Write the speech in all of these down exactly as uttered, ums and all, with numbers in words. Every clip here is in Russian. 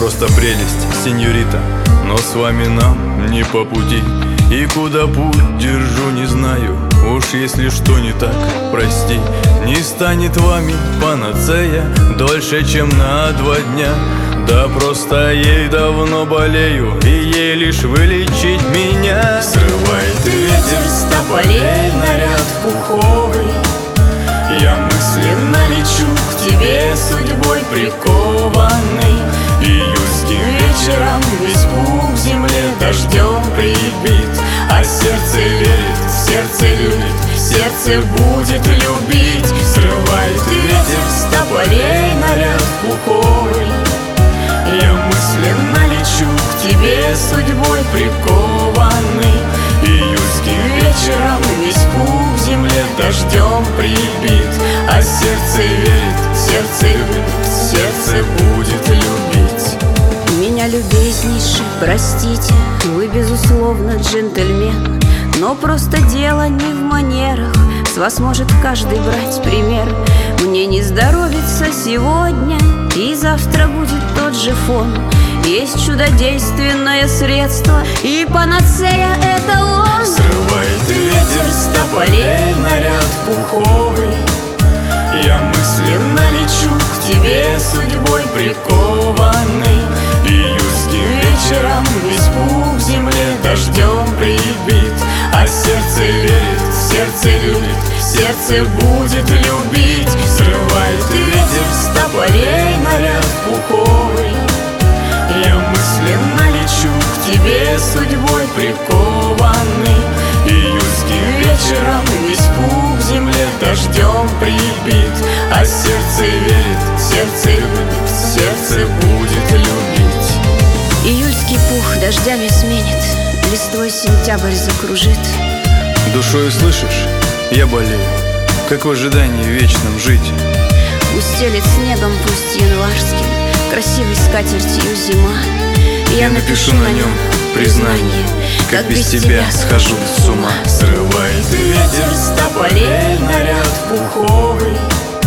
просто прелесть, сеньорита, но с вами нам не по пути. И куда путь держу, не знаю. Уж если что не так, прости. Не станет вами панацея дольше, чем на два дня. Да просто ей давно болею, и ей лишь вылечить меня. Срывает ветер с тополей наряд пуховый. Я мысленно лечу к тебе, судьбой прикованный. Июльским вечером весь пух в земле дождем прибит. А сердце верит, сердце любит, сердце будет любить. Срывает ветер с тополей наряд пуховый. Я мысленно лечу к тебе, судьбой прикованный. Июльским вечером весь пух в земле дождем прибит. А сердце верит, сердце любит, сердце будет любить. Меня, любезнейший, простите, вы, безусловно, джентльмен, но просто дело не в манерах, с вас может каждый брать пример. Мне не здоровится сегодня, и завтра будет тот же фон. Есть чудодейственное средство, и панацея — это он. Срывает ветер с тополей наряд пуховый. Я мысленно лечу к тебе, судьбой прикованный. Июльским вечером весь пух в земле дождем прибит. А сердце верит, сердце любит, сердце будет любить. Срывает ветер с тополей наряд пуховый. Я мысленно лечу к тебе, судьбой прикованный. Июльским вечером весь пух в земле дождем прибит. А сердце верит, сердце любит, сердце будет любить. Июльский пух дождями сменит, листвой сентябрь закружит. Душою слышишь, я болею, как в ожидании вечном жить. Устелит снегом, пусть январским, красивой скатертью зима. Я напишу на нем признание, как без тебя схожу с ума. Срывает ветер с тополей наряд пуховый.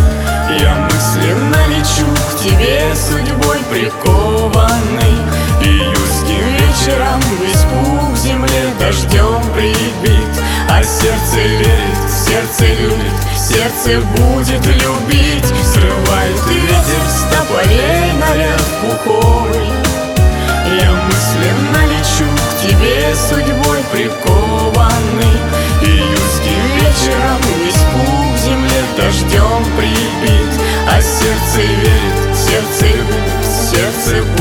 Я мысленно лечу к тебе, судьбой прикованный. Июльским вечером весь пух в земле дождем прибит. А сердце верит, сердце любит, сердце будет любить. Срывает ветер с тополей наряд пуховый. Я мысленно лечу к тебе, судьбой прикованный. Июльским вечером весь пух в земле дождем прибит. А сердце верит, сердце любит, сердце будет